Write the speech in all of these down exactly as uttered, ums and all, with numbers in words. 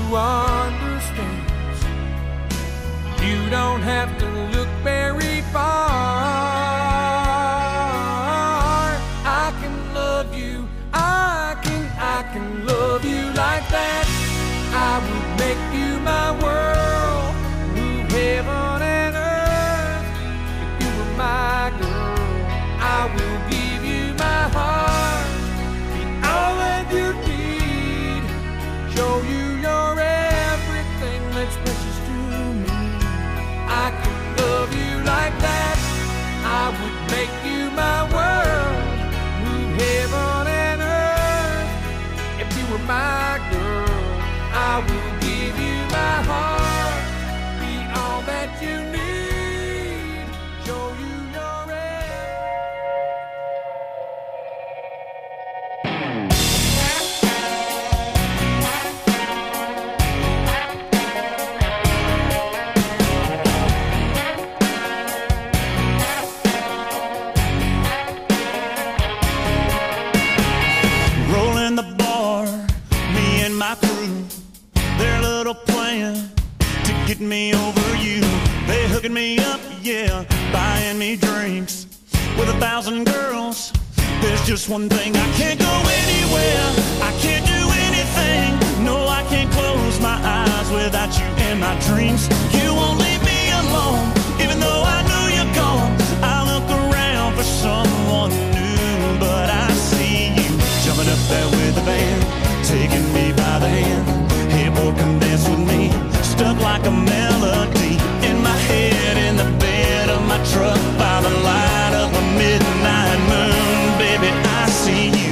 understands. You don't have to look very far. I can love you, I can, I can love you like that. I would make you my world, move heaven and earth. If you were my girl, I will give you my heart, be all that you need, show you you're everything that's precious to me. I can love you like that. I would make you my world, move heaven and earth. If you were my girl, I will give you my heart, be all that you need, show you your Rolling the bar, me and my crew, their little plan to get me over you. They hooking me up, yeah, buying me drinks with a thousand girls. There's just one thing, I can't go anywhere, I can't do anything. No, I can't close my eyes without you in my dreams. You won't leave me alone, even though I know you're gone. I look around for someone new, but I see you jumping up there with the band, taking me by the hand. Hey boy, come dance with me, stuck like a melody in my head, in the bed of my truck, by the light of a midnight moon. Baby, I see you.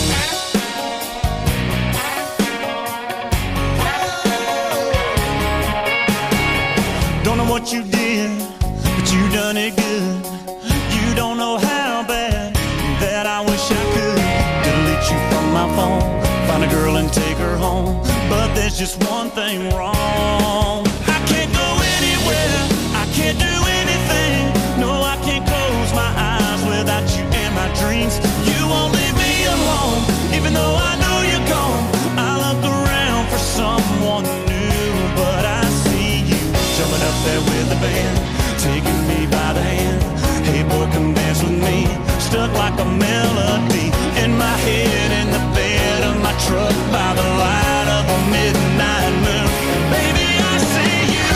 Don't know what you did, but you done it good. You don't know how bad that I wish I could delete you from my phone, find a girl and take her home. But there's just one thing wrong, I can't go anywhere, I can't do anything. No, I can't close my eyes without you in my dreams. You won't leave me alone, even though I know you're gone. I look around for someone new, but I see you jumping up there with the band, taking me by the hand. Hey boy, come dance with me, stuck like a melody in my head, in the bed of my truck, by the light of a midnight moon. Baby, I see you.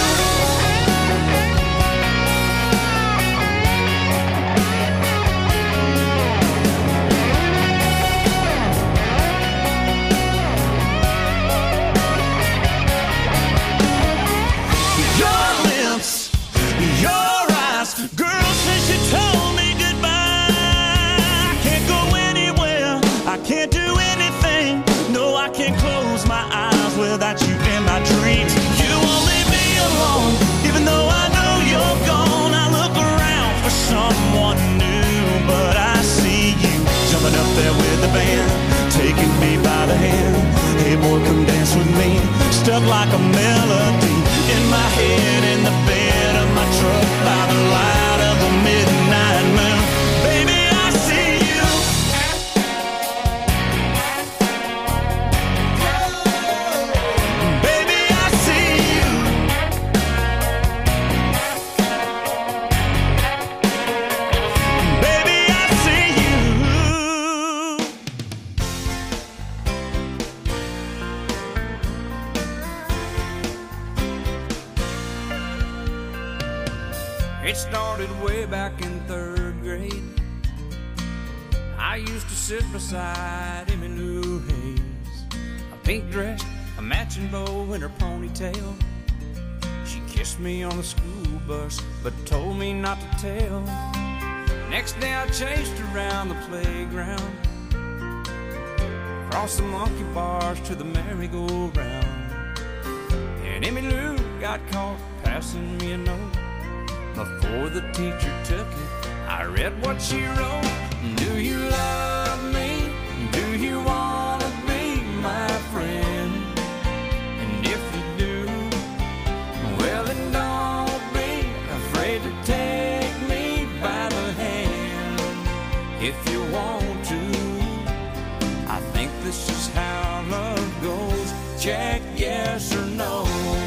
Your lips, your eyes, girl, since you told me goodbye, I can't go anywhere, I can't do anything. No, I can't close my eyes without you in my dreams. You won't leave me alone, even though I know you're gone. I look around for someone new, but I see you jumping up there with the band, taking me by the hand. Hey boy, come dance with me, stuck like a melody in my head, in the bed of my truck, by the light of the midnight moon. Baby, I see you. Baby, I see you. Baby, I see you. It started way back in third grade. I used to sit beside Emmylou Hayes, a pink dress, a matching bow in her ponytail. She kissed me on the school bus, but told me not to tell. Next day I chased her around the playground, across the monkey bars to the merry-go-round. And Emmylou got caught passing me a note. Before the teacher took it, I read what she wrote. Do you love me? Do you want to be my friend? And if you do, well then don't be afraid to take me by the hand. If you want to, I think this is how love goes. Check yes or no.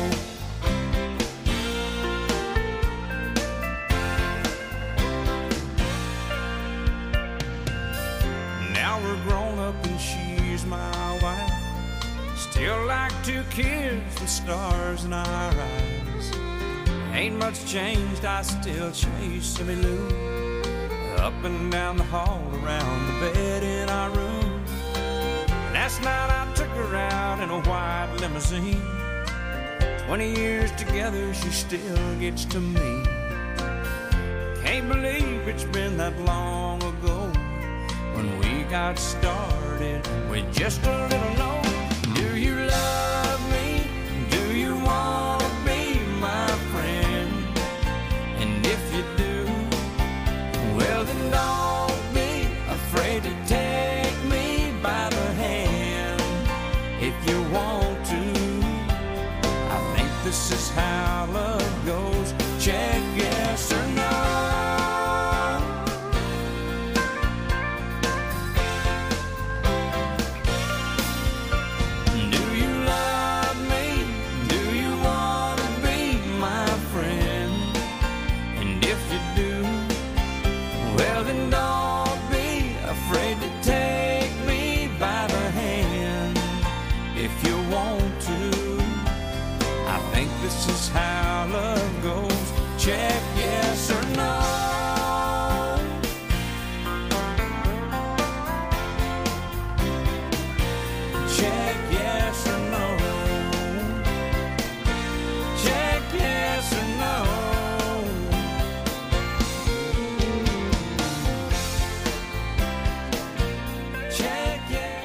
Now we're grown up and she's my wife. Still like two kids with stars in our eyes. Ain't much changed, I still chase Simmy Lou up and down the hall, around the bed in our room. Last night I took her out in a white limousine. Twenty years together, she still gets to me. Can't believe it's been that long ago when we got started with just a little note. Do you love me? Do you want to be my friend? And if you do, well then don't be afraid to take me by the hand. If you want to, I think this is how love goes. Check yes or no. This is how love goes. Check yes or no. Check yes or no. Check yes or no. Check yes.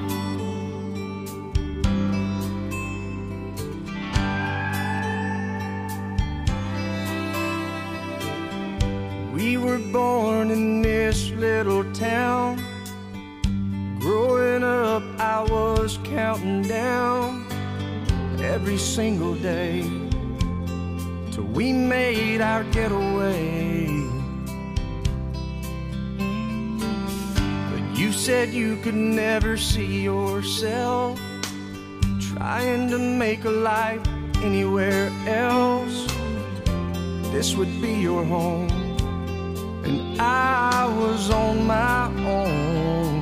We were born in this little town. Growing up, I was counting down every single day till we made our getaway. But you said you could never see yourself trying to make a life anywhere else. This would be your home, and I was on my own.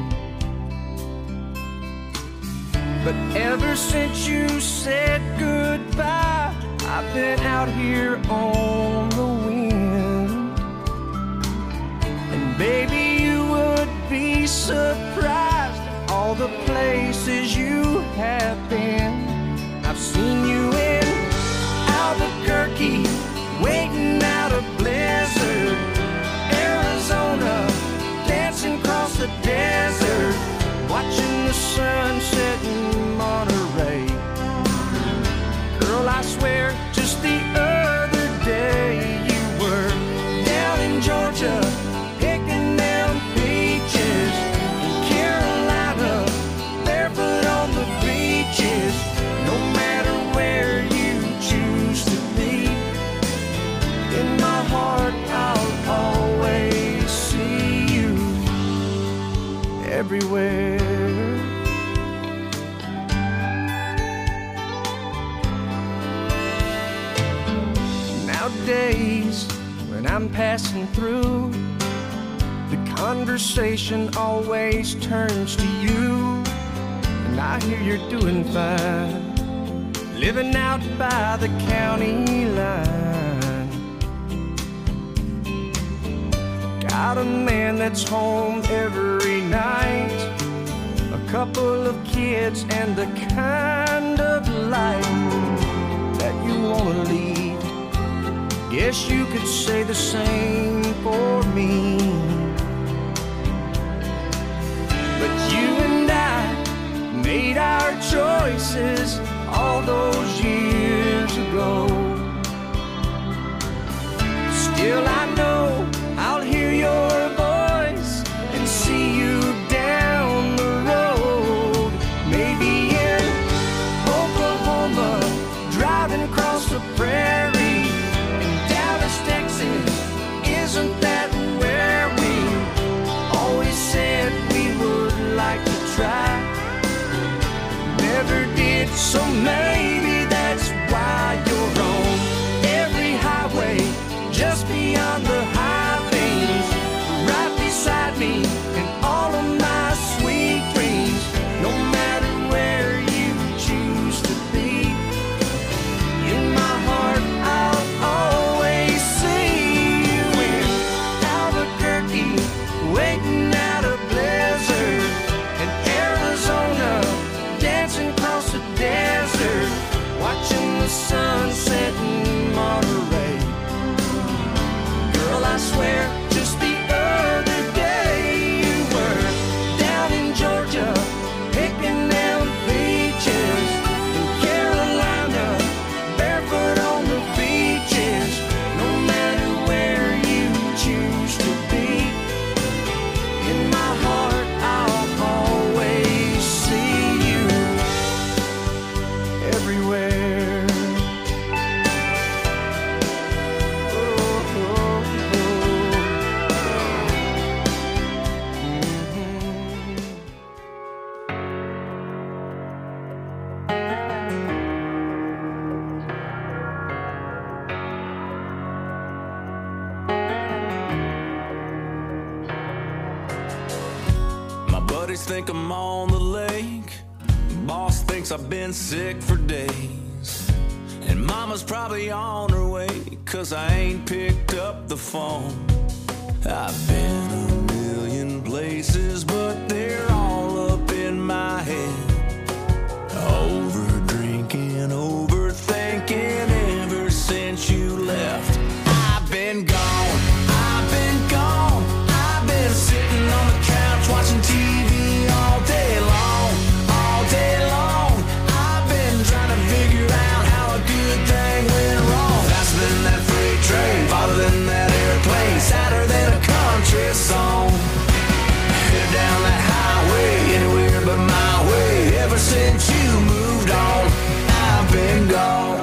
But ever since you said goodbye, I've been out here on the wind. And baby, you would be surprised at all the places you have been. I've seen you in Albuquerque, waiting out a blizzard, Arizona, dancing across the desert, watching the sun set in Monterey. Girl, I swear, just the other day you were down in Georgia, picking them peaches, in Carolina, barefoot on the beaches. No matter where you choose to be, in my heart I'll always see you everywhere. Nowadays, when I'm passing through, the conversation always turns to you. And I hear you're doing fine, living out by the county line. Got a man that's home every night, a couple of kids, and the kind of life that you wanna lead. Guess you could say the same for me. But you and I made our choices all those years ago. Still I know I'll hear your voice and see you down the road. Maybe in Oklahoma, driving across the prairie. Texas, isn't that where we always said we would like to try? Never did, so maybe everywhere. Think I'm on the lake. Boss thinks I've been sick for days. And mama's probably on her way, cause I ain't picked up the phone. I've been a million places, but they're all up in my head. Over drinking, overthinking ever since you left. I've been gone, I've been gone. I've been sitting on the couch watching T V all day long, all day long. I've been trying to figure out how a good thing went wrong. Faster than that freight train, farther than that airplane, sadder than a country song. Head down that highway, anywhere but my way. Ever since you moved on, I've been gone.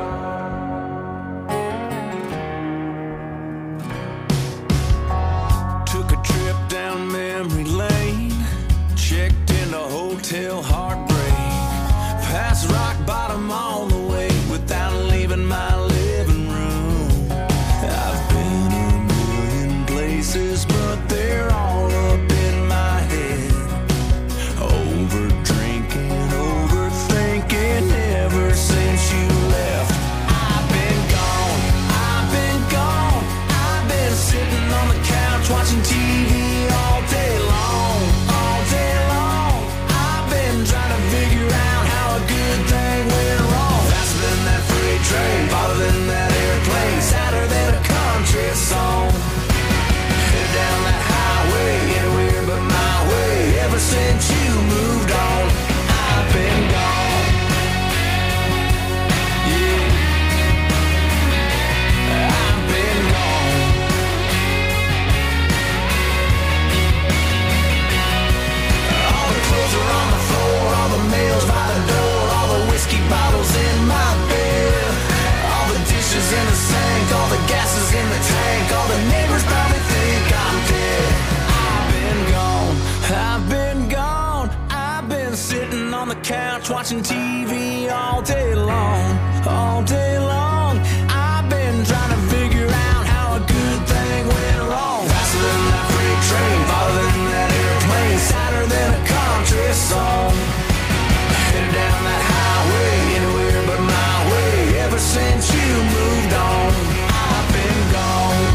Took a trip down memory lane, checked into hotel heartbreak, past rock bottom on the way without leaving my living room. I've been a million places, but they're all up in my head. Over drinking, overthinking ever since you left. I've been gone, I've been gone. I've been sitting on the couch watching T V all day long, all day long. I've been trying to figure out how a good thing went wrong. Faster than that freight train, farther than that airplane, sadder than a country song. Head down that highway, anywhere but my way. Ever since you moved on, I've been gone. Yeah, I've been gone. All the clothes are on the floor, all the mail's by the door, all the whiskey bottles in my bed, all the dishes in the sink, all the gases in the tank, all the neighbors probably think I'm dead. I've been gone, I've been gone. I've been sitting on the couch watching T V all day long, all day long. I've been trying to figure out how a good thing went wrong. Faster than that freight train, farther than that airplane, sadder than a country song. Headed down that highway, anywhere but my way. Ever since you moved on, I've been gone.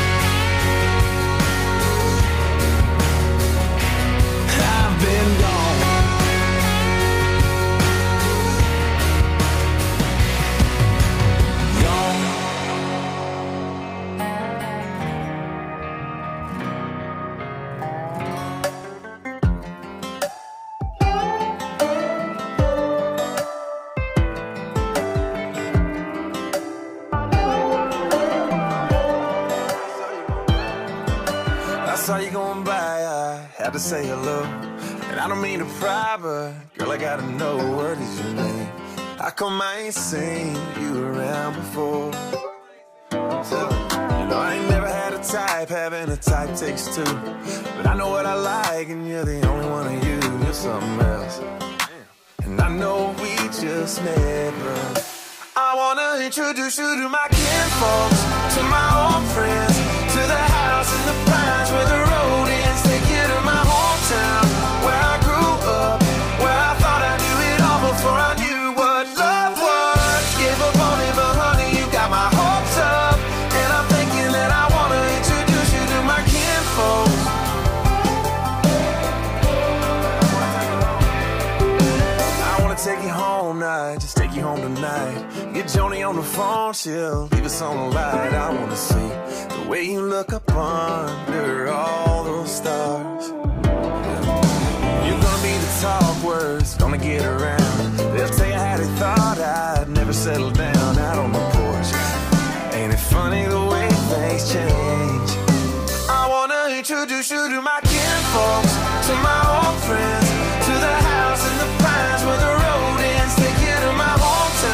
I've been gone. Gone. I saw you going by, I had to say hello. And I don't mean to pry, but girl, I gotta know, what is your name? How come I ain't seen you around before? So, you know, I ain't never had a type, having a type takes two. But I know what I like, and you're the only one of you, you're something else. And I know we just met, but I wanna introduce you to my kinfolks, to my old friends, to the house in the pines where the road ends. Take you to my hometown, where I grew up, where I thought I knew it all before I knew what love was. Gave up on it, but honey, you got my hopes up. And I'm thinking that I wanna introduce you to my kinfolks. I wanna take you home night, just take you home tonight. Get Joni on the phone, she'll leave us on the light. I wanna see the way you look up under all those stars. You're gonna be the talk words, gonna get around. They'll tell you how they thought I'd never settle down out on the porch. Ain't it funny the way things change? I wanna introduce you to my kinfolks, to my old friends, to the house in the pines where the road ends. Take you to my hometown,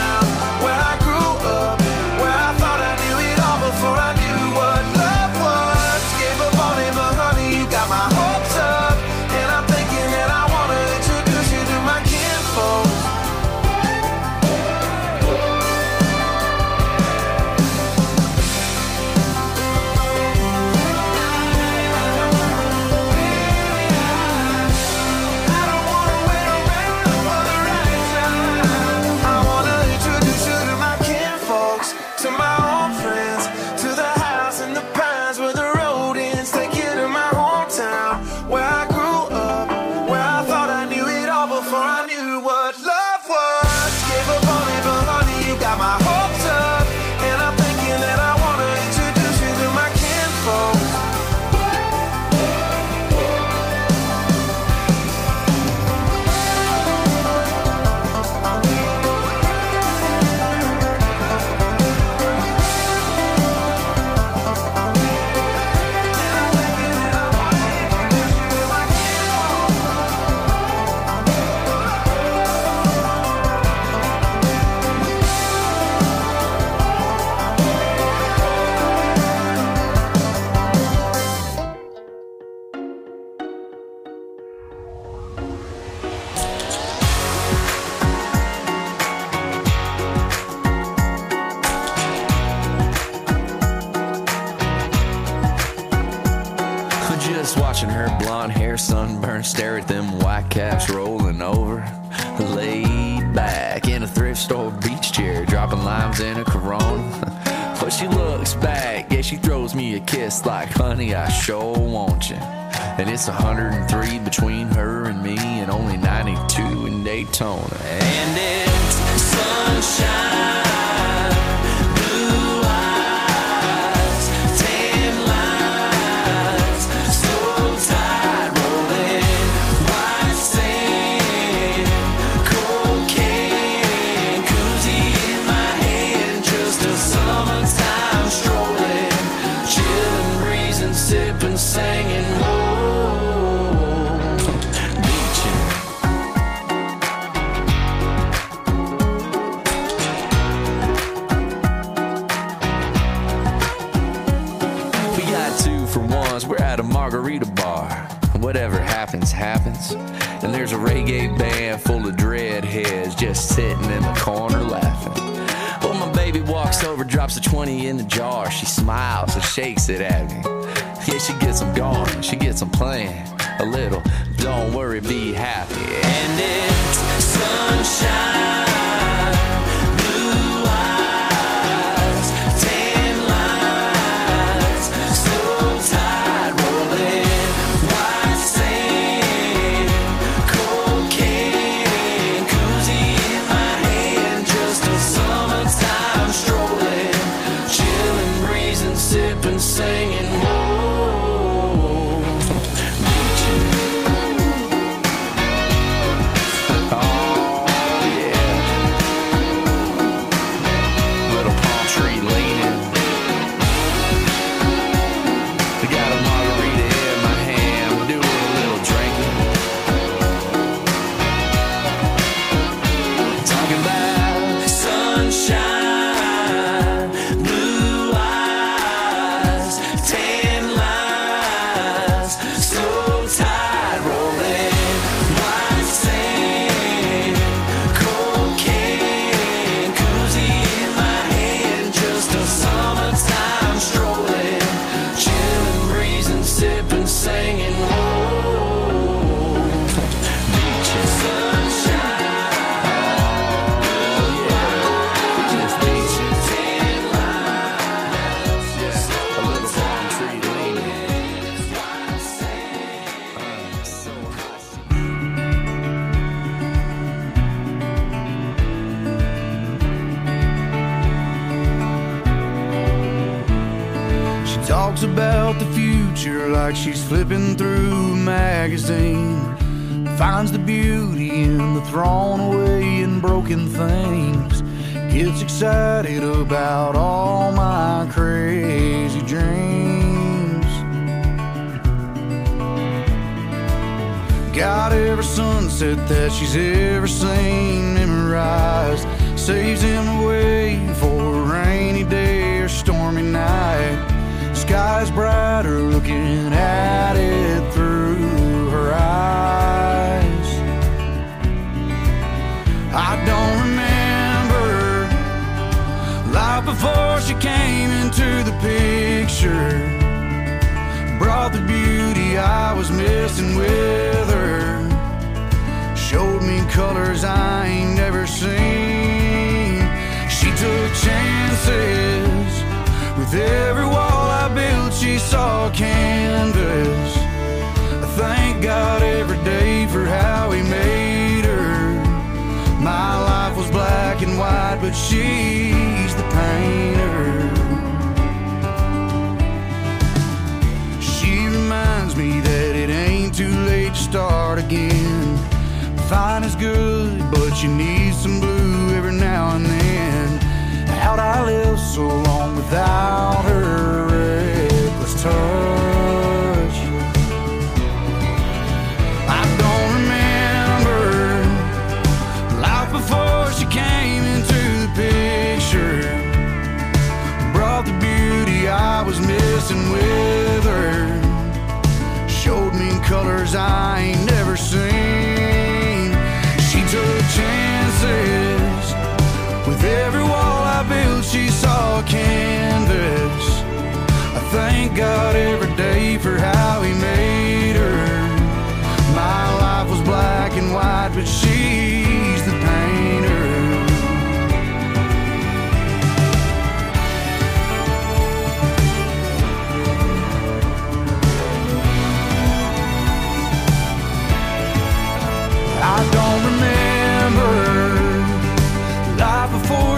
Watching her blonde hair sunburn, stare at them white caps rolling over. Laid back in a thrift store beach chair, dropping limes in a Corona. But she looks back, yeah, she throws me a kiss like, honey, I sure want you. And it's one hundred three between her and me, and only ninety-two in Daytona. And it's sunshine. Singing, whoa, beaching. We got two for ones, we're at a margarita bar. Whatever happens, happens. And there's a reggae band full of dreadheads just sitting in the corner laughing. Well, my baby walks over, drops a twenty in the jar. She smiles and shakes it at me. Yeah, she gets them going, she gets them playing a little. Don't worry, be happy. And it's sunshine, blue eyes, tan lines, slow tide rolling, white sand, cocaine, koozie in my hand, just a summertime strolling, chilling, breezing, sipping, singing. Talks about the future like she's flipping through a magazine. Finds the beauty in the thrown away and broken things. Gets excited about all my crazy dreams. Got every sunset that she's ever seen memorized. Saves him away for a rainy day or stormy night. Sky's brighter looking at it through her eyes. I don't remember life before she came into the picture. Brought the beauty I was missing with her. Showed me colors I ain't never seen. She took chances. With every wall I built, she saw a canvas. I thank God every day for how he made her. My life was black and white, but she's the painter. She reminds me that it ain't too late to start again. Fine is good, but you need some blue every now and then. How'd I live so long without her reckless touch? I don't remember life before she came into the picture. Brought the beauty I was missing with her. Showed me colors I ain't never seen. She took chances. With every wall I built, she saw a canvas. I thank God every day for how he made her.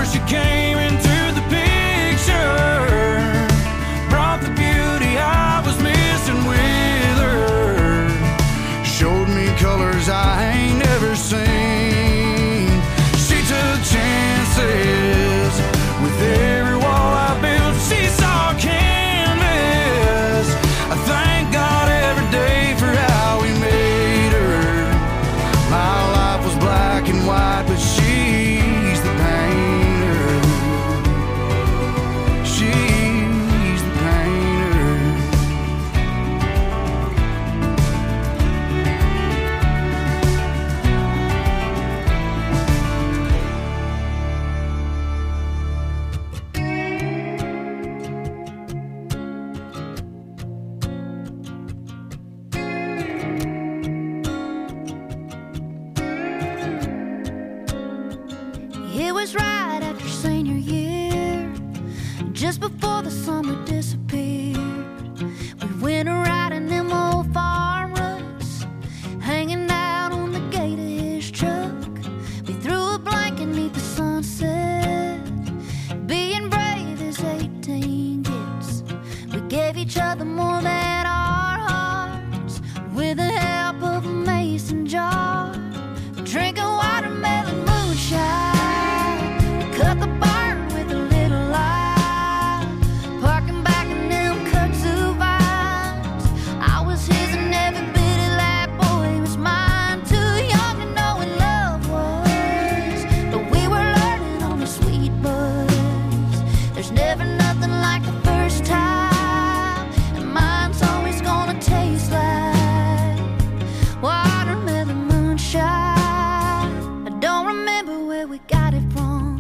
before she came into the picture. Brought the beauty I was missing with her. Showed me colors I ain't never seen. She took chances with every wall I built. She saw canvas. I thank God every day for how we made her. My life was black and white, but she's the painter. She's the painter. It was right after senior year, just before the summer disappeared. We went a riding them old farm ruts, hanging out on the gate of his truck. We threw a blanket neath the sunset, being brave as eighteen gets. We gave each other more than our hearts, with the help of a mason jar, drinking watermelon moonshine. Cut the barn with a little light, parking back in them kudzu vines. I was his and every bit of that boy was mine. Too young to know what love was, but we were learning on the sweet buzz. There's never nothing like the first time, and mine's always gonna taste like watermelon moonshine. I don't remember where we got it from,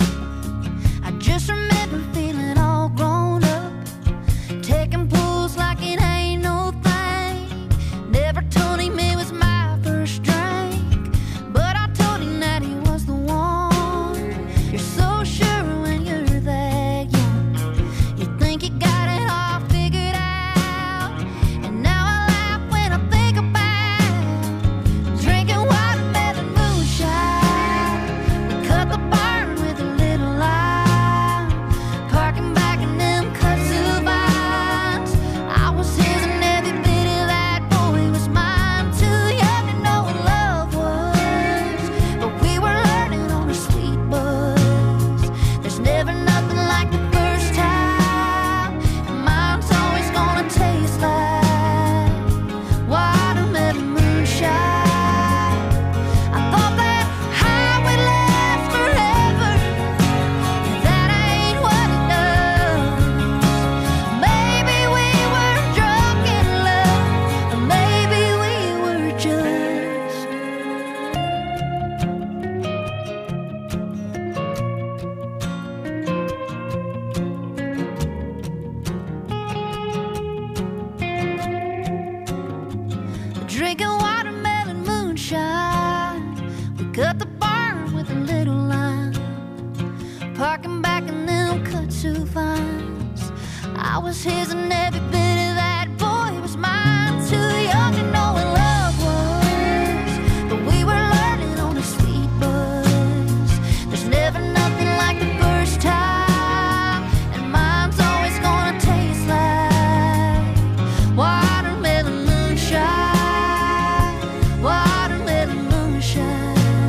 just remember feeling all grown up, taking pulls like it ain't no thing. Never told him it was my first drink, but I told him that he was the one. You're so sure when you're that young, you think you got it all figured out. And now I laugh when I think about drinking watermelon moonshine. We cut the barn with a little light, parking back in them kudzu vines. I was his and every bit of that boy was mine. Too young to know what love was, but we were learning on a sweet buzz. There's never nothing like the first time, and mine's always gonna taste like watermelon moonshine. I thought that high would last forever, that ain't what it does. Maybe we were drunk in love, or maybe we were just. Drinking watermelon moonshine. We cut the barn with a little line, parking back in them kudzu vines. I was his and every bit of that boy was mine. Too young to know what love was, but we were learning on a sweet buzz. There's never nothing like the first time, and mine's always gonna taste like watermelon moonshine. Watermelon moonshine.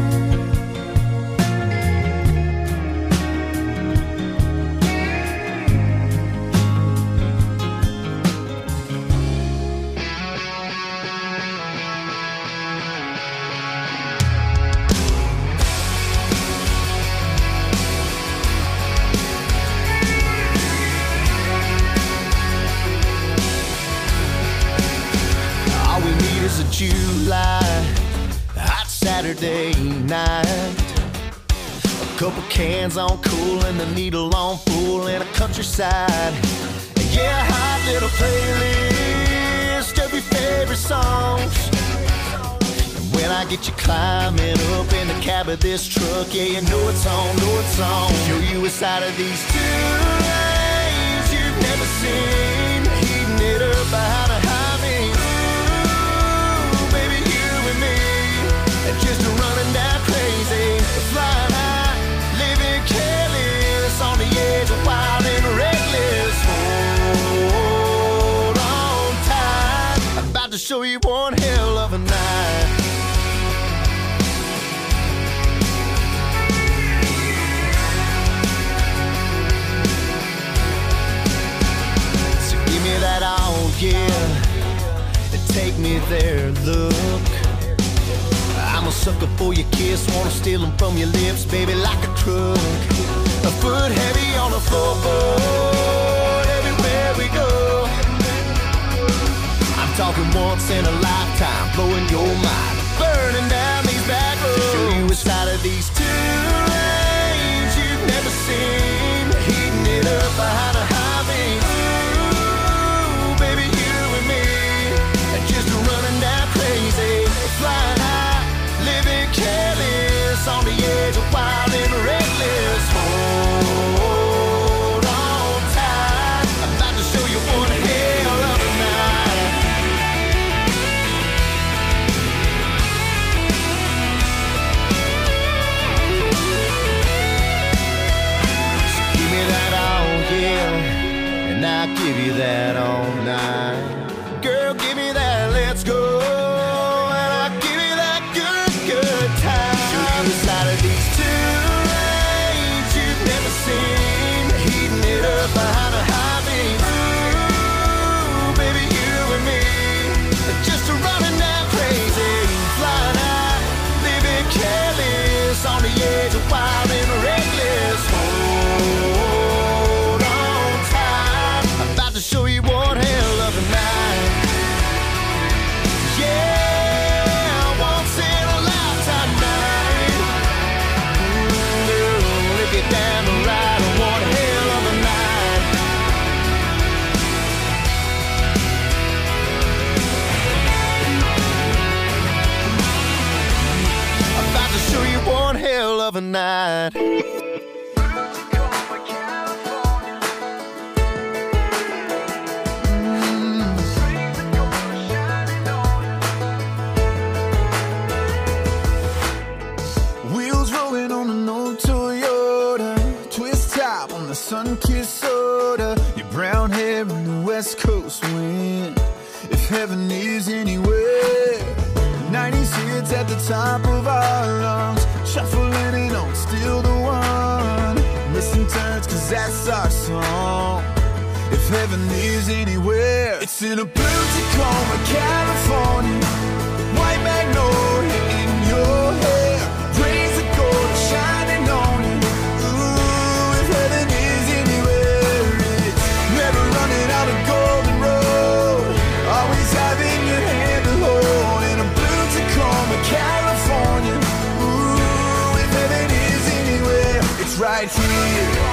All we need is a July hot Saturday night, a couple cans on cool and the needle on full in a countryside. And yeah, a hot little playlist of your favorite songs. And when I get you climbing up in the cab of this truck, yeah, you know it's on, know it's on. Show you a side of these two lanes you've never seen, heating it up behind a highway. Ooh, baby, you and me, and just running down crazy, flying high, living careless. show you one hell of a night. So give me that all, yeah, and take me there, look. I'm a sucker for your kiss, wanna steal them from your lips, baby, like a truck. A foot heavy on the floorboard, everywhere we go. I'm talking once in a lifetime, blowing your mind, burning down these back roads. To show you a side of these two lanes you've never seen, heating it up behind a high beam. Ooh, baby, you and me, just running down crazy, flying high, living careless, on the edge of wild and reckless. Hold on tight, I'm about to show you one hell of a night. So give me that all, yeah, and I'll give you that all night. Girl, give me that, let's go. Inside of these two lanes you've never seen, heating it up behind a high beam. Ooh, baby, you and me, just running down crazy, flying high, living careless, on the edge of wild and reckless. Hold on tight, I'm about to show you one hell of a night. Yeah, once in a lifetime night. Down the ride on one hell of a night. I'm about to show you one hell of a night. Wheels rolling on an old Toyota, twist top on the sun-kissed soda, your brown hair in the west coast wind. If heaven is anywhere, nineties hits at the top of our lungs, shuffling it on, still the one, missing turns cause that's our song. If heaven is anywhere, it's in a blue Tacoma, California, white magnolia in your hair, rays of gold shining on you. Ooh, if heaven is anywhere, it's never running out of golden road, always having your hand to hold in a blue Tacoma, California. Ooh, if heaven is anywhere, it's right here.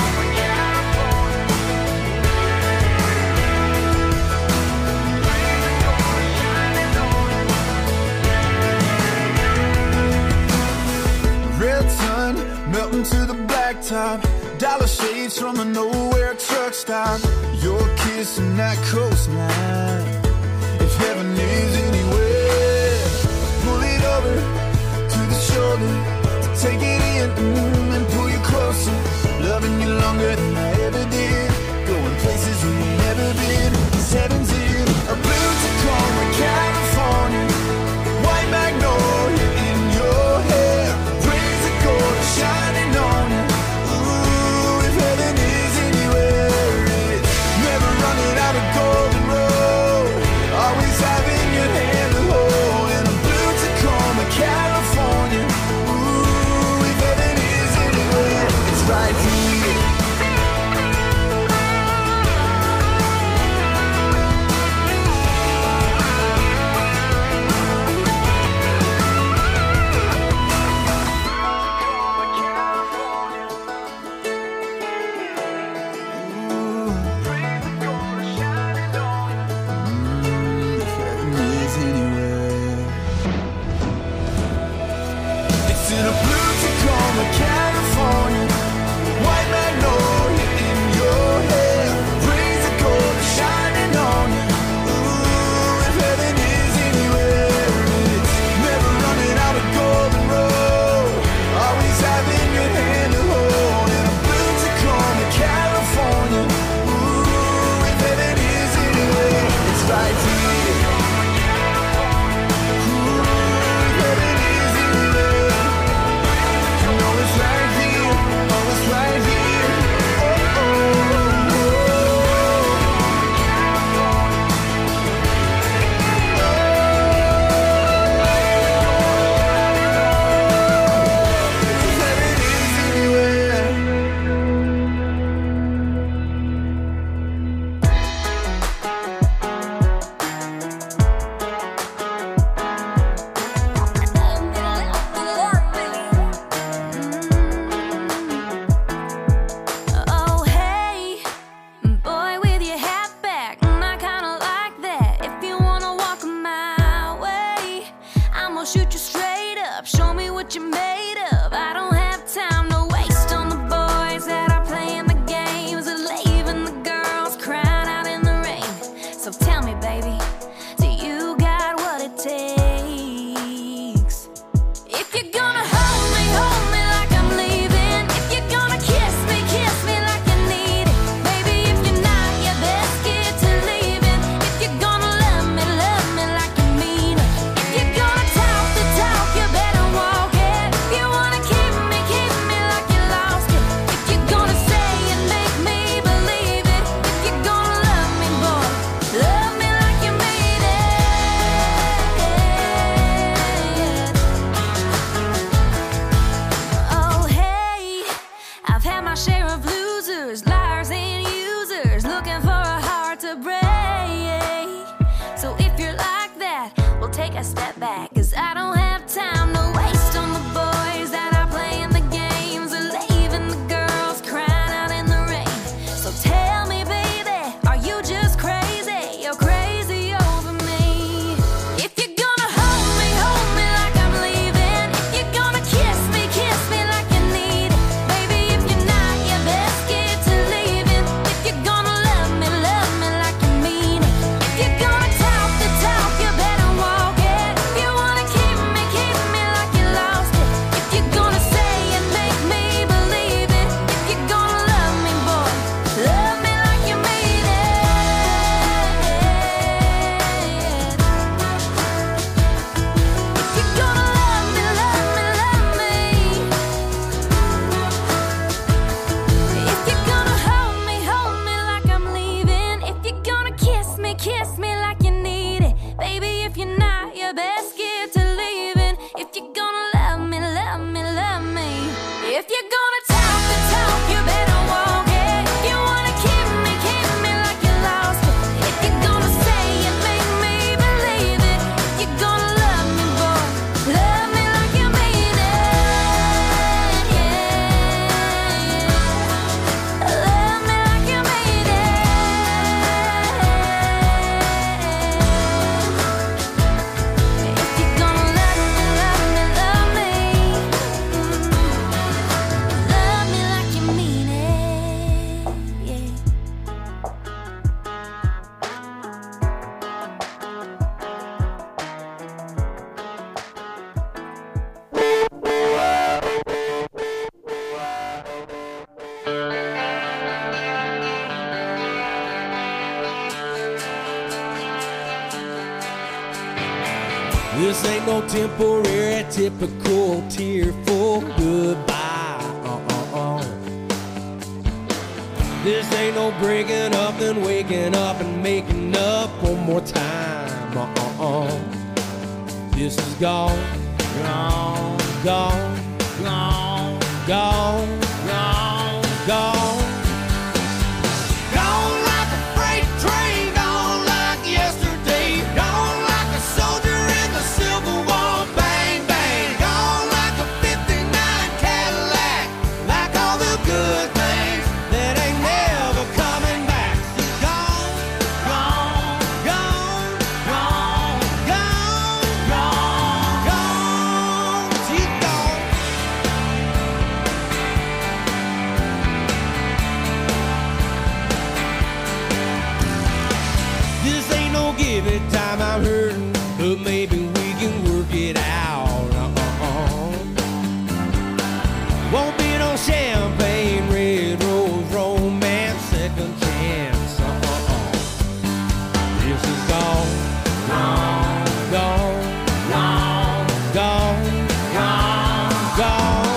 Red sun melting to the blacktop, dollar shades from a nowhere truck stop, your kiss and that coastline. If heaven is anywhere, pull it over to the shoulder, take it in mm, and pull you closer, loving you longer than I ever did, going places we ain't never been. Cause heaven's in a blue Tacoma, California, white magnolia in your hair, shining on you. Ooh, if heaven is anywhere, it's never running out of golden road, always having your hand to hold in a blue Tacoma, California. Ooh, if heaven is anywhere, it's right here. This ain't no temporary, typical, tearful goodbye. Uh-uh-uh. This ain't no breaking up, then waking up and making up one more time. Uh-uh-uh. This is gone, gone, gone, gone, gone, gone, gone. Gone like a freight train, gone like yesterday, gone like a soldier in the Civil War. Bang, bang, gone like a fifty-nine Cadillac, like all the good things that ain't never coming back. Gone, gone, gone, gone, gone, gone, gone. She's gone. This ain't no give it time, I'm hurting, but maybe we can work it out. Uh-uh-uh. Won't be no champagne, red rose, romance, second chance. Uh-uh-uh. This is gone, gone, gone, gone, gone, gone, gone.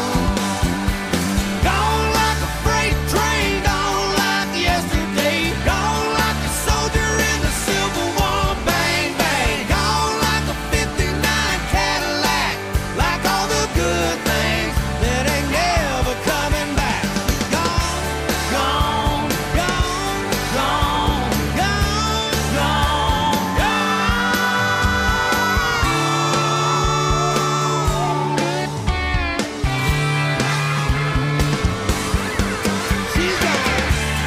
Gone like a freight train, gone like yesterday, gone like a soldier in the Civil War. Bang, bang, gone like a fifty-nine Cadillac, like all the good things that ain't never coming back. Gone, gone, gone, gone, gone, gone, gone. She's gone.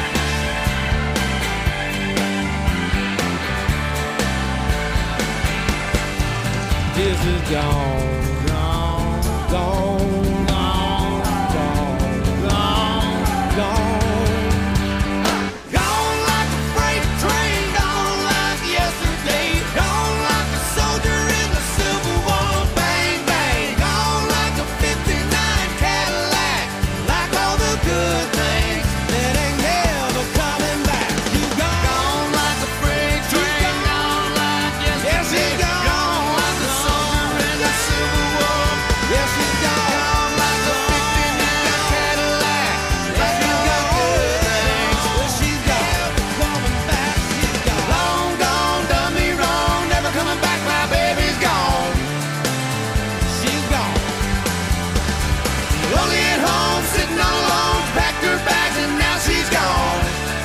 This is gone, gone, gone, gone, gone, gone, gone. Gone like a freight train, gone like yesterday, gone like a soldier in the Civil War. Bang, bang, gone like a fifty-nine Cadillac, like all the good things that ain't never coming back. You gone, gone like a freight train, gone like yesterday, gone like a soldier in the Civil War. Yes, she's gone like a fifty-nine Cadillac, like all the good things. Well, she's gone, coming back. She's gone. Long gone, done me wrong, never coming back. My baby's gone. She's gone. Lonely at home, sitting all alone, packed her bags and now she's gone.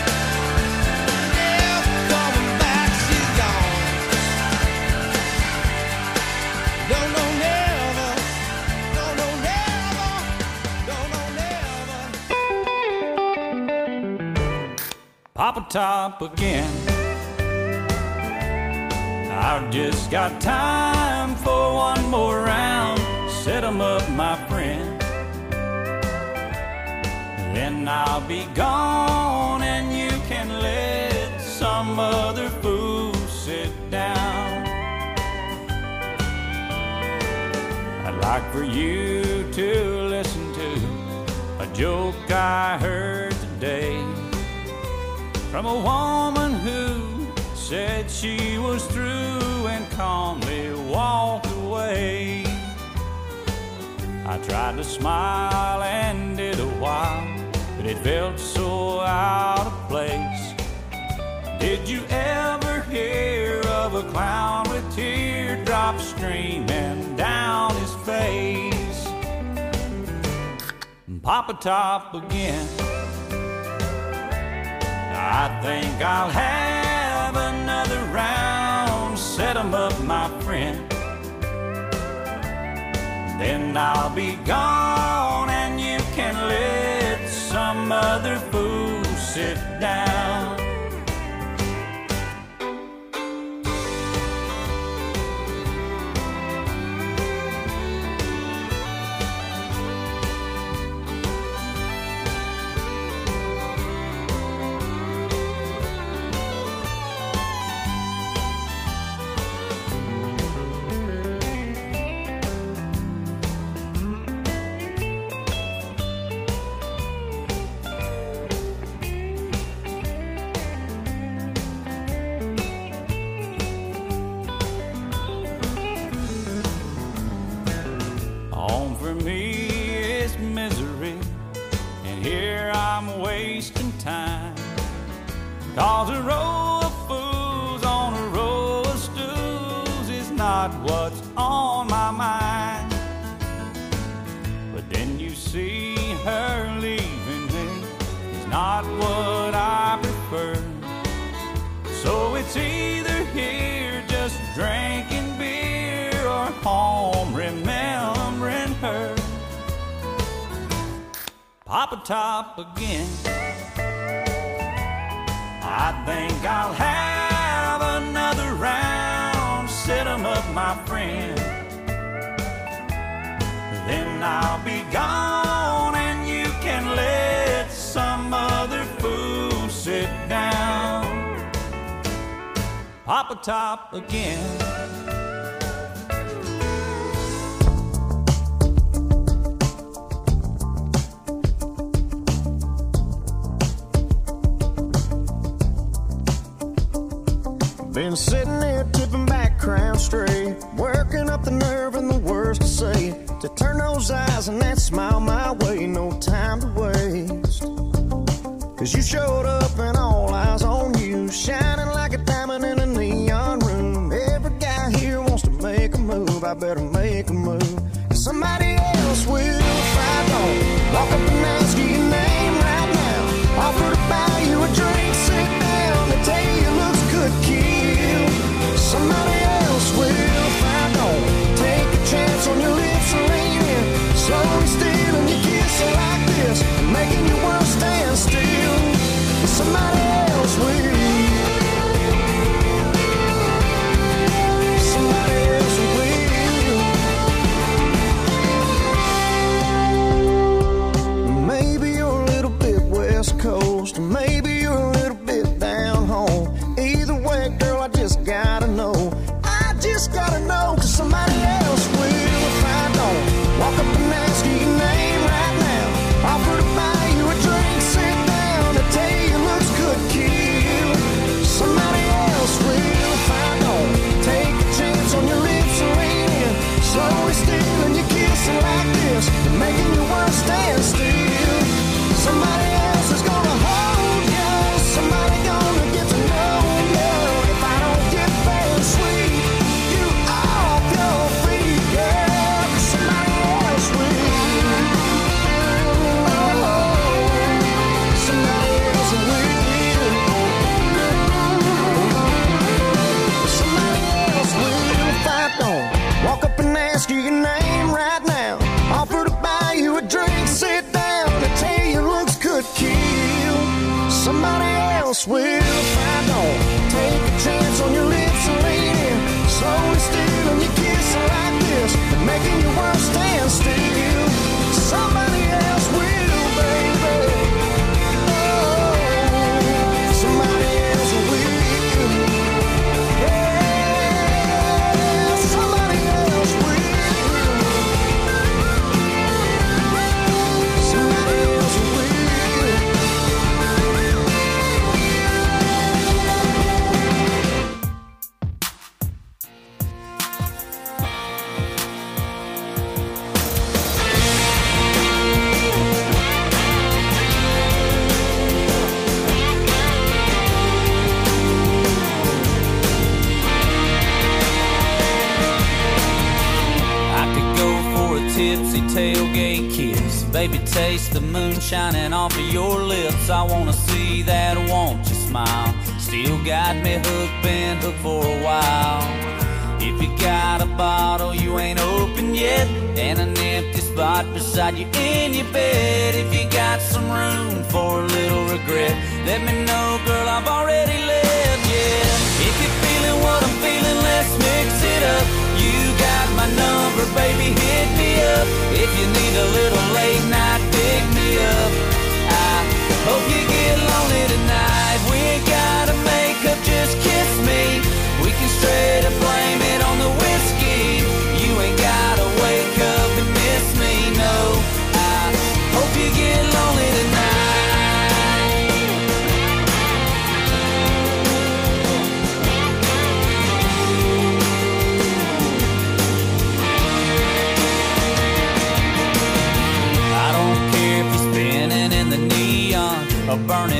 Never coming back. She's gone. No, no, never. No, no, never. No, no, never. Papa Top again. I've just got time for one more round. Set 'em up, my friend. Then I'll be gone and you can let some other fool sit down. I'd like for you to listen to a joke I heard today from a woman who said she was through and calmly walked away. I tried to smile and did a while, but it felt so out of place. Did you ever hear of a clown with teardrops streaming down his face? Papa Top again. I think I'll have another round. Set 'em up, my friend. Then I'll be gone and you can let some other fool sit down. wasting time. Cause a row of fools on a row of stools is not what's on my mind. But then you see her leaving me, it's not what I prefer. So it's either here just drinking beer or home remembering her. Papa Top again. I think I'll have another round, set 'em up, my friend. Then I'll be gone and you can let some other fool sit down. Papa Top again. Been sitting there tipping back, crown straight, working up the nerve and the words to say, to turn those eyes and that smile my way, no time to waste. Cause you showed up and all eyes on you, shining like a diamond in a neon room. Every guy here wants to make a move, I better make a move. Cause somebody else will if I don't walk up and ask you your name right now. Offer to buy you a drink, sit down, they tell you your looks could kill. Somebody else will if I don't take a chance on your lips and lean in, slowly stealing your kissing like this, and making your world stand still. Somebody else will. Somebody else will. Maybe you're a little bit West Coast, maybe you're a little bit down home. Either way, girl, I just gotta know. I just gotta know, cause somebody else will if I don't walk up and ask you your name right now. Offer to buy you a drink, sit down, and tell you your looks could kill. Somebody else will if I don't take a chance on your lips and lean in, slowly stealing your kissing like this, and making your world stand still. Somebody else is gonna hold you, somebody gonna get to know you. If I don't get there and sweep you off your feet, girl, somebody else will. Oh, somebody else will. Somebody else will if I don't walk up and ask you your name right now. Offer to buy you a drink, sit down, and tell you looks could kill. Somebody else will if I don't take a chance on your lips and lean in, slowly stealing your kissing like this, and making your world stand still. Somebody else will, baby. Oh, somebody else will. Yeah, somebody else will. Somebody else will. Tipsy tailgate kiss, baby, taste the moon shining off of your lips. I wanna see that, won't you smile? Still got me hooked, been hooked for a while. If you got a bottle you ain't opened yet, and an empty spot beside you in your bed, if you got some room for a little regret, let me know, girl, I've already left, yeah. If you're feeling what I'm feeling, let's mix it up. You got my number, baby, hit me up. If you need a little late night, pick me up. I hope you get lonely tonight. We ain't gotta make up, just kiss me. We can straight up blame it on the whiskey. You ain't gotta wake up and miss me, no. I hope you get lonely tonight.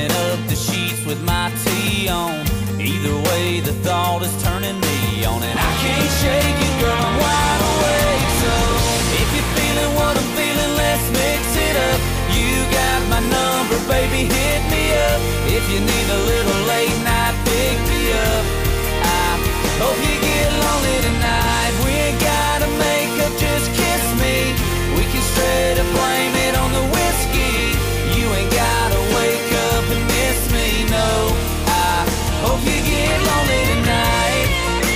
Warming up the sheets with my tea on. Either way, the thought is turning me on, and I can't shake it, girl, I'm wide awake. So if you're feeling what I'm feeling, let's mix it up. You got my number, baby, hit me up. If you need a little late night, pick me up. I hope you get lonely tonight. We ain't gotta make up, just kiss me. We can straight up blame it on the whiskey. You ain't gotta wake up and miss me, no. I hope you get lonely tonight.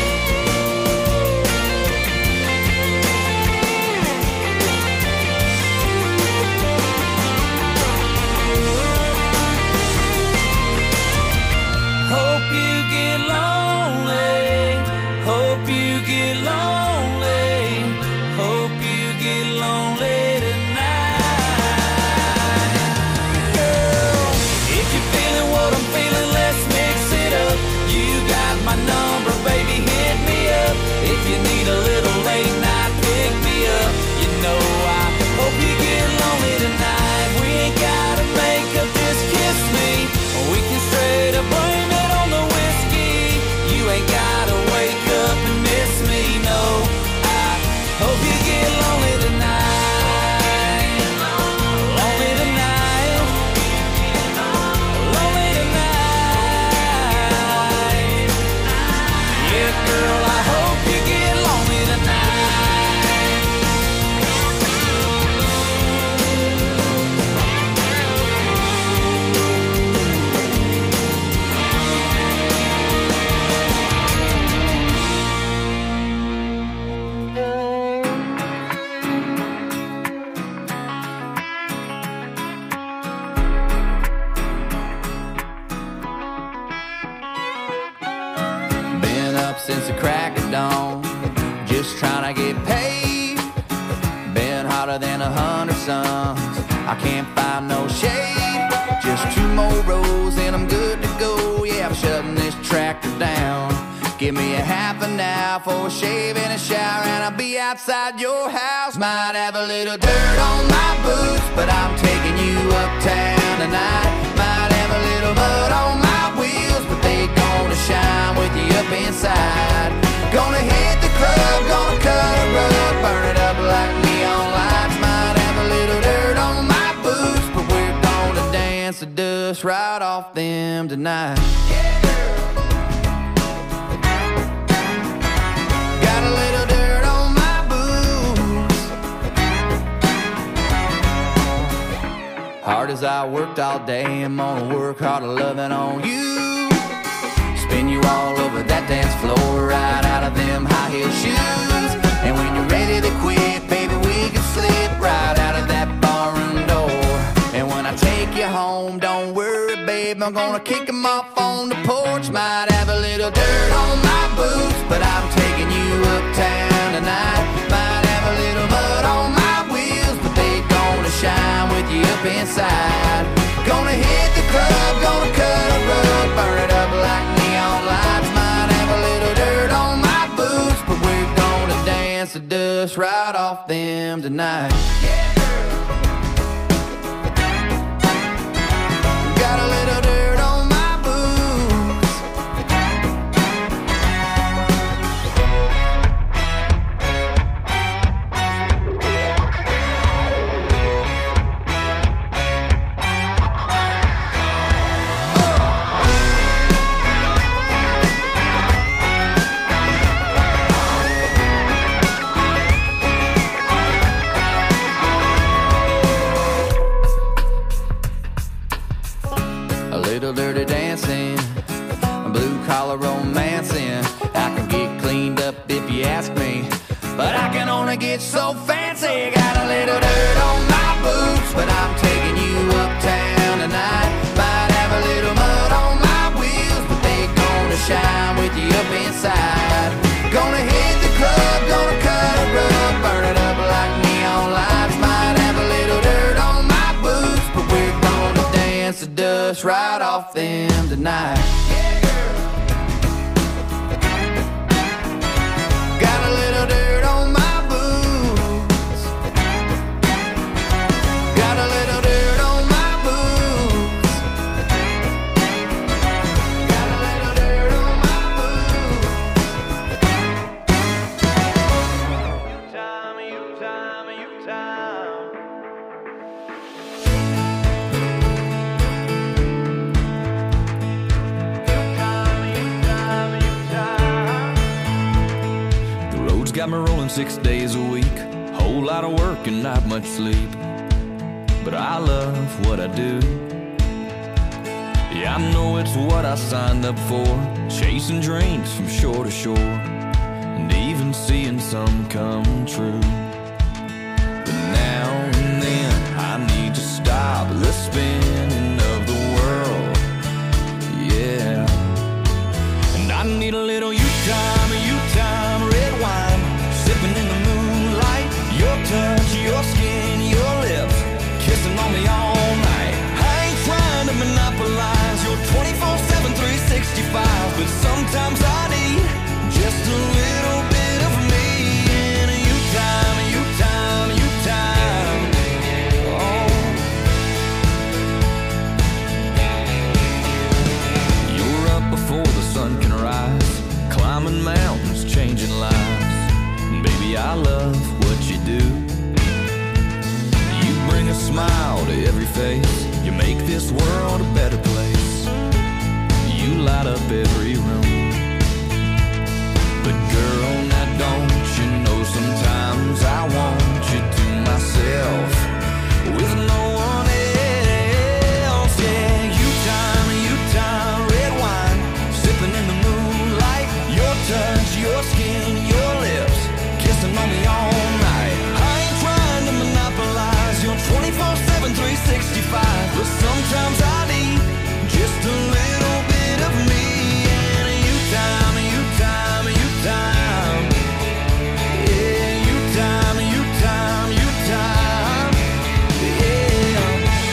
Hope you get lonely. Hope you get lonely. Hope you get lonely tonight. Girl, if you're feeling what I'm feeling, let's mix it up. You got my number, baby, hit me up. If you need a little late night, pick me up. You know I hope you get lonely tonight. We ain't gotta make up, just kiss me. We can straight up blame it on the whiskey. You ain't gotta wake up and miss me, no. I hope you get lonely tonight. Lonely tonight. Lonely tonight. Yeah, girl, I hope you get lonely tonight. Been up since the crack of dawn, just trying to get paid. Been hotter than a hundred suns, I can't find no shade. Just two more rows and I'm good to go. Yeah, I'm shutting this tractor down. Give me a half an hour for a shave and a shower, and I'll be outside your house. Might have a little dirt on my boots, but I'm taking you uptown tonight. Might have a little mud on my wheels, but they gonna shine with you up inside. Gonna hit the club, gonna cut a rug, burn it up like neon lights. Might have a little dirt on my boots, but we're gonna dance the dust right off them tonight. Got a little dirt on my boots. Hard as I worked all day, I'm gonna work harder loving on you. Spin you all over that dance floor, right out of them high heel shoes. And when you're ready to quit, baby, we can slip right out of that barroom door. And when I take you home, don't worry, babe, I'm gonna kick them off on the porch. Might have a little dirt on my boots, but I'm taking you uptown tonight. Might have a little mud on my wheels, but they gonna shine with you up inside. Gonna hit the club, gonna cut a rug, burn it up like neon lights. Might have a little dirt on my boots, but we're gonna dance the dust right off them tonight. Got a little dirt on my boots. Little dirty dancing, blue collar romancing. I can get cleaned up if you ask me, but I can only get so fancy. Got a little dirt on my boots, but I'm taking you uptown tonight. Might have a little mud on my wheels, but they gonna shine with you up inside. Gonna hit the club, gonna cut a rug, burn it up like neon lights. Might have a little dirt on my boots, but we're gonna dance the dust right off them tonight. Got a little dirt on my boots. Got a little dirt on my boots. got me rolling six days a week. Whole lot of work and not much sleep, but I love what I do. Yeah, I know it's what I signed up for, chasing dreams from shore to shore, and even seeing some come true. But now and then I need to stop the spinning of the world, yeah. And I need a little you time, you time, red wine, sipping in the moonlight, your touch, your skin, your lips, kissing on me all night. I ain't trying to monopolize your twenty-four seven, three sixty-five, but sometimes I need just a little bit of me. And you time, you time, you time. Oh, you're up before the sun can rise, climbing mountains, changing lives. And baby, I love what you do. You bring a smile to every face, you make this world a better place. You light up every room. But girl, now don't you know sometimes I want you to myself with no one else. Yeah, you time, you time, red wine, sipping in the moonlight, your touch, your skin, your lips, kissing on me all night. I ain't trying to monopolize your twenty-four seven, three sixty-five, but sometimes I need just a little bit of me. And you time, you time, you time. Yeah, you time, you time, you time. Yeah.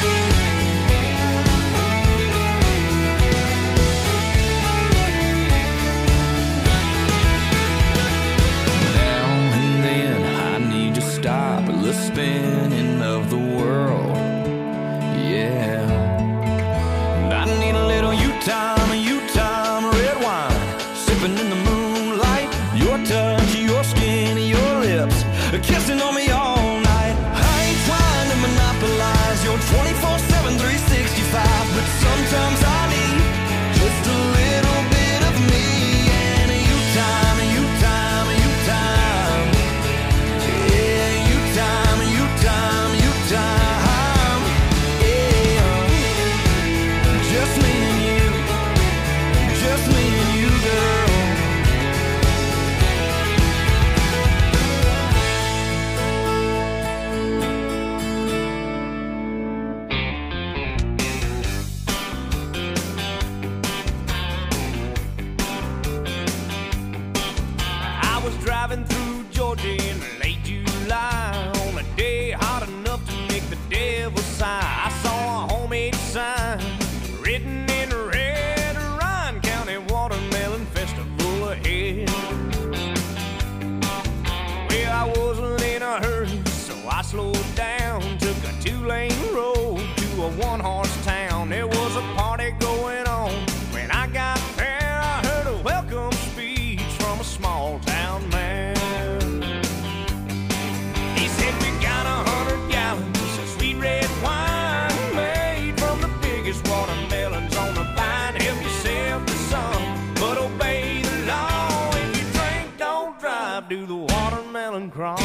Now and then I need to stop the spinning of the world, yeah. And I need a little you time, you time, red wine, sipping in the moonlight, your touch, your skin, your lips, kissing on me all night. I ain't trying to monopolize your twenty-four seven, three sixty-five, but sometimes I need just a little bit of me. And you time, you time, you time. Yeah, you time, you time, you time. Yeah, just me and you, just me and you, girl. I was driving through Georgia in late July on a day hot enough to make the devil sigh. I saw a homemade sign written in red, Ryan County Watermelon Festival ahead. Well, I wasn't in a hurry, so I slowed down, took a two-lane road to a one-horse town. There was a party going on. When I got there, I heard a welcome speech from a small-town man. He said, we got a hundred gallons of sweet red wine made from the biggest watermelons on the vine. Help yourself to some, but obey the law. If you drink, don't drive, do the watermelon crawl.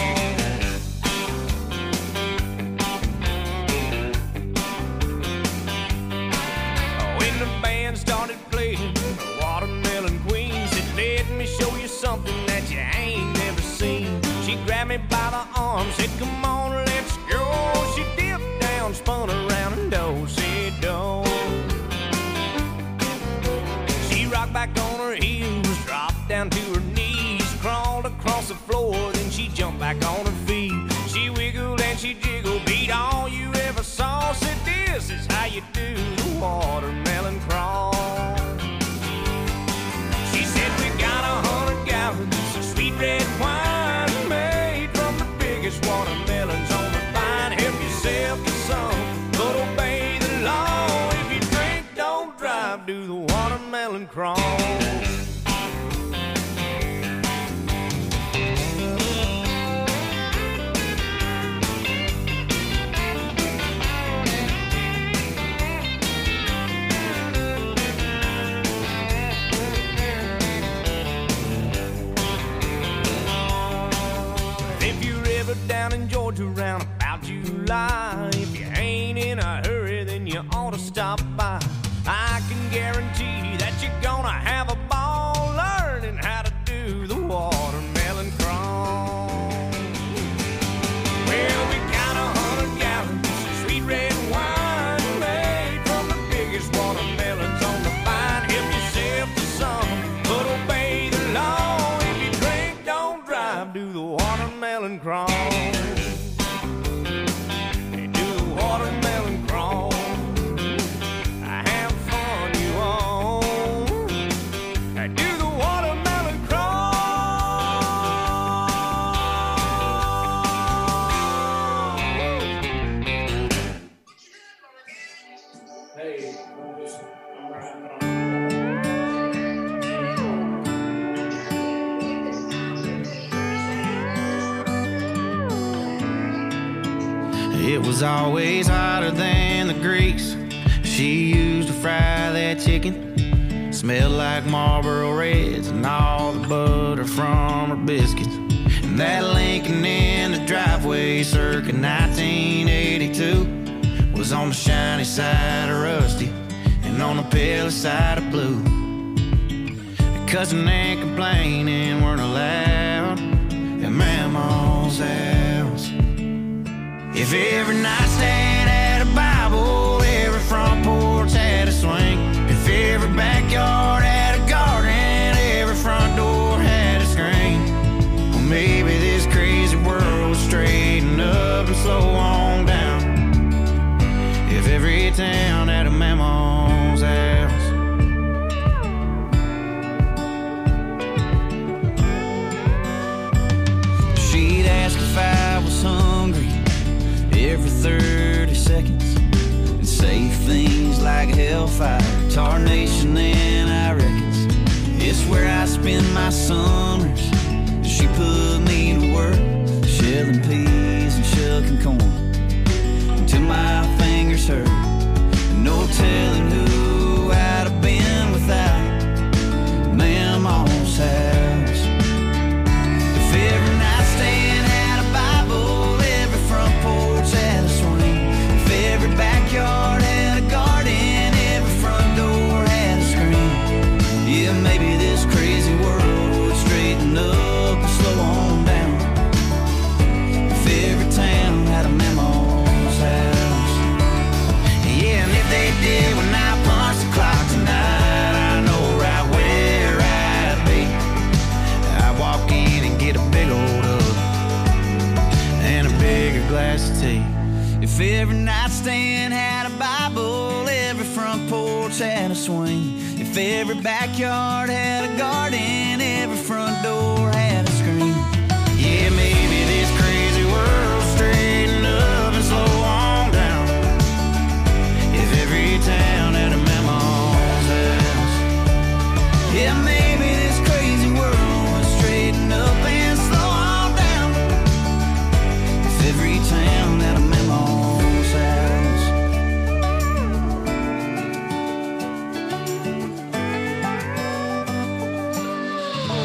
When the band started playing the Watermelon Queen, said, let me show you something that you ain't never seen. She grabbed me by the arm, said, come on, let's go. She dipped down, spun around, and do-si-do. She rocked back on her heels, dropped down to her knees, crawled across the floor, then she jumped back on her feet. She wiggled and she jiggled, beat all you ever saw. Said, this is how you do the watermelon crawl. She said, we got a hundred gallons of sweet red wine made from the biggest watermelons on the vine. Help yourself to some, but obey the law. If you drink, don't drive, do the watermelon crawl. It was always hotter than the grease she used to fry that chicken. Smelled like Marlboro Reds and all the butter from her biscuits. And that Lincoln in the driveway circa nineteen eighty-two was on the shiny side of rusty and on the pale side of blue. Cussing and complaining weren't allowed at Mama's house. If every nightstand had a Bible, every front porch had a swing. If every backyard had a garden, every front door had a screen. Well, maybe this crazy world would straighten up and slow on down if every town had a Mama's house. She'd ask if I was hungry every thirty seconds and say things like hellfire, tarnation, and I reckons it's where I spend my summers. She put me to work shelling peas and shucking corn until my fingers hurt. No telling who I'd have been without Mama's house. If every nightstand had a Bible, every front porch had a swing. If every backyard had a garden, every front door had a screen. Yeah, maybe this crazy world would straighten up and slow on down if every town had a Mama's house. Yeah, and if they did when I punch the clock tonight, I know right where I'd be. I'd walk in and get a big old hug and a bigger glass of tea. If every nightstand had a Bible, every front porch had a swing. If every backyard had a garden, every front door had